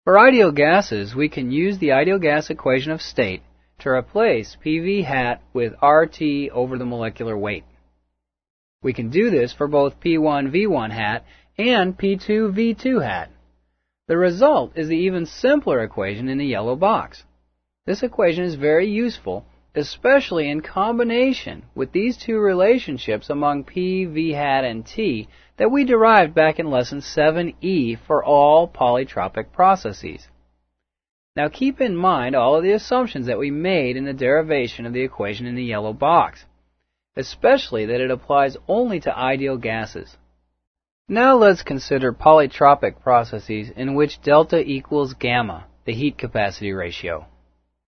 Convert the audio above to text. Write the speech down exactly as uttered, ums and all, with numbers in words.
For ideal gases, we can use the ideal gas equation of state to replace P V hat with R T over the molecular weight. We can do this for both P one V one hat and P two V two hat. The result is the even simpler equation in the yellow box. This equation is very useful, especially in combination with these two relationships among P, V hat, and T that we derived back in Lesson seven E for all polytropic processes. Now keep in mind all of the assumptions that we made in the derivation of the equation in the yellow box, especially that it applies only to ideal gases. Now let's consider polytropic processes in which delta equals gamma, the heat capacity ratio.